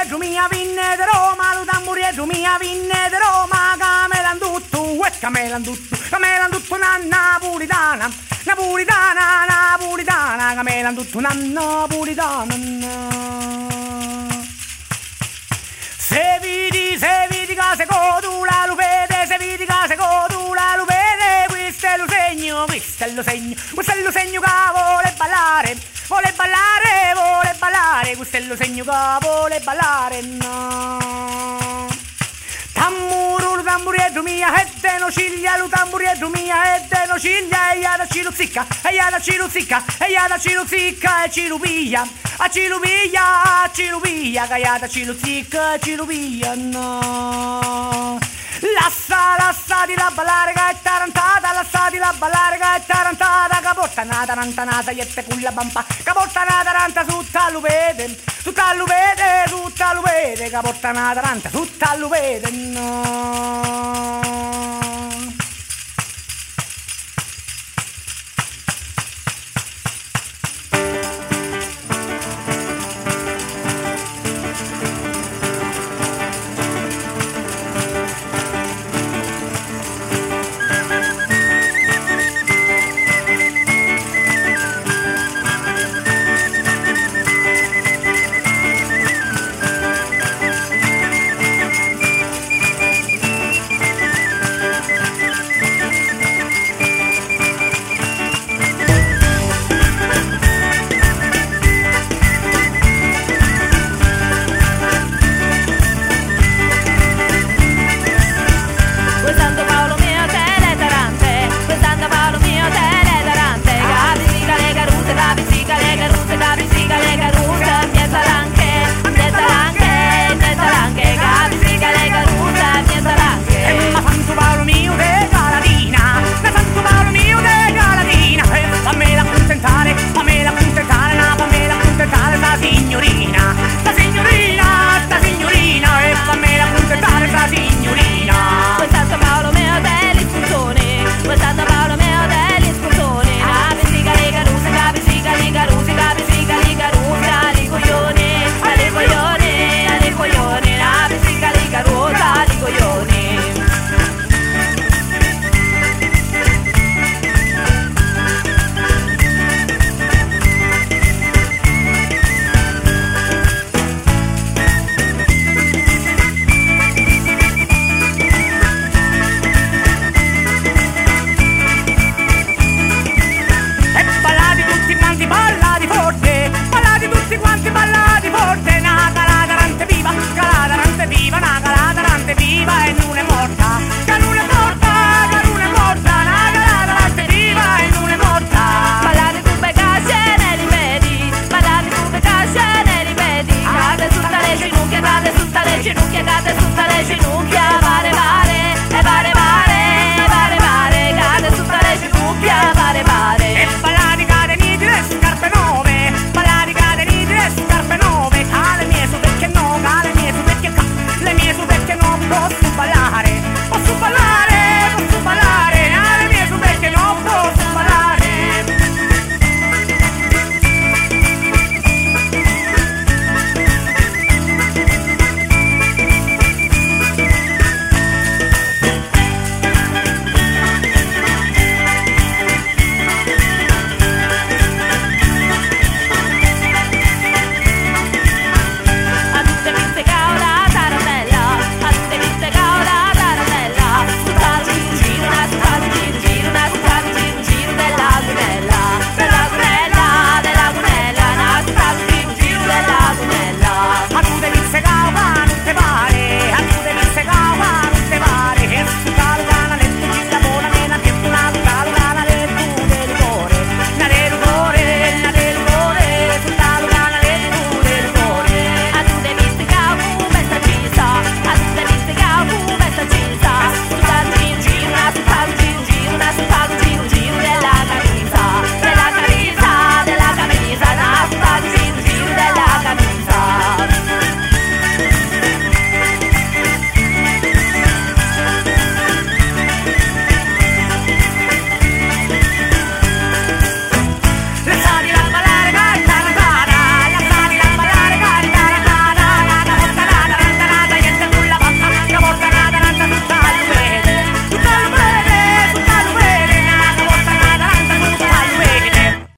tamburietto mia vinne de Roma, lo tamburietto mia vinne de Roma, camelan tutto, camelan tutto napolitana, napolitana, napolitana, camelan tutto napolitana. Se vidi case codula lupete, se vidi case codula lupete, questo è lo segno, questo è lo segno, questo è lo segno che vuole ballare, vuole ballare, vuole ballare, questo è lo segno che vuole ballare, no. Tamburo, tamburietto mia, e de no ciglia, lo tamburietto mia, e de no ciglia, e ya da ci luzzica, e ya da ci luzzica, e ya da ci luzzica, e ci lupiglia, a ci lupiglia, che ya da ci luzzica, e ci lupiglia, no. Lassa di la ballare che è tarantata, lassa di la ballare che è tarantata, che porta una tarantanata, iette culla bampa, che porta una taranta tutta lupete, tutta lupete, tutta lupete, che porta una taranta tutta lupete, no.